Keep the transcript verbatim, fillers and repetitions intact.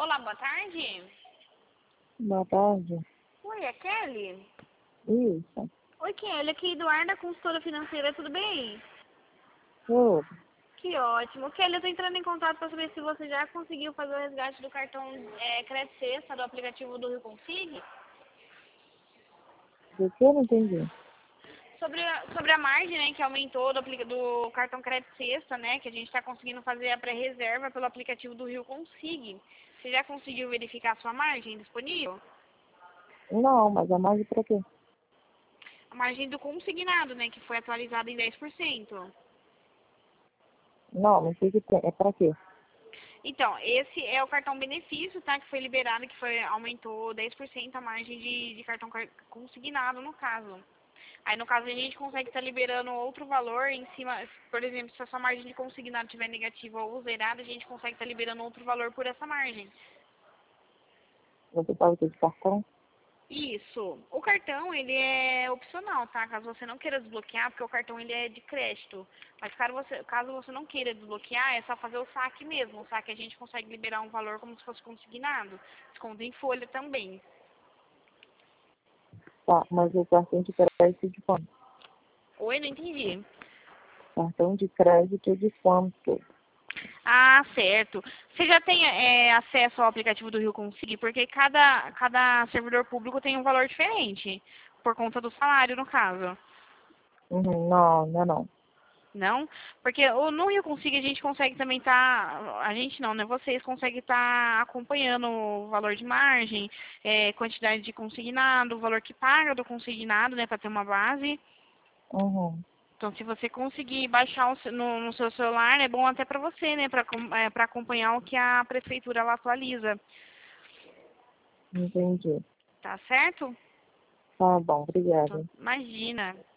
Olá, boa tarde. Boa tarde. Oi, é Kelly? Isso. Oi, Kelly, aqui é Eduarda, consultora financeira, tudo bem? Tudo. Que ótimo. Kelly, eu tô entrando em contato para saber se você já conseguiu fazer o resgate do cartão é, Crédito Sexta do aplicativo do Rio Consig. Do que eu não entendi? Sobre a, sobre a margem, né, que aumentou do, aplica- do cartão Crédito Sexta, né, que a gente está conseguindo fazer a pré-reserva pelo aplicativo do Rio Consig. Você já conseguiu verificar a sua margem disponível? Não, mas a margem pra quê? A margem do consignado, né, que foi atualizada em dez por cento. Não, não sei o que tem. É pra quê? Então, esse é o cartão benefício, tá? Que foi liberado, que foi, aumentou dez por cento a margem de, de cartão car- consignado, no caso. Aí, no caso, a gente consegue estar liberando outro valor em cima, por exemplo, se a sua margem de consignado estiver negativa ou zerada, a gente consegue estar liberando outro valor por essa margem. Você paga o quê de cartão? Isso. O cartão, ele é opcional, tá? Caso você não queira desbloquear, porque o cartão, ele é de crédito. Mas caso você, caso você não queira desbloquear, é só fazer o saque mesmo. O saque a gente consegue liberar um valor como se fosse consignado. Desconto em folha também. Tá, mas o cartão de crédito de quanto? Oi, não entendi. Cartão de crédito de quanto? Ah, certo. Você já tem é, acesso ao aplicativo do Rio Consig? Porque cada, cada servidor público tem um valor diferente. Por conta do salário, no caso. Uhum, não, não é não. Não? Porque o, no Rio Consig a gente consegue também estar, a gente não, né? Vocês conseguem estar acompanhando o valor de margem, é, quantidade de consignado, o valor que paga do consignado, né? Para ter uma base. Uhum, Então, se você conseguir baixar o seu- no, no seu celular, é bom até para você, né? Para é, para acompanhar o que a prefeitura ela atualiza. entendi. Tá certo? Tá bom, Então, obrigada. imagina.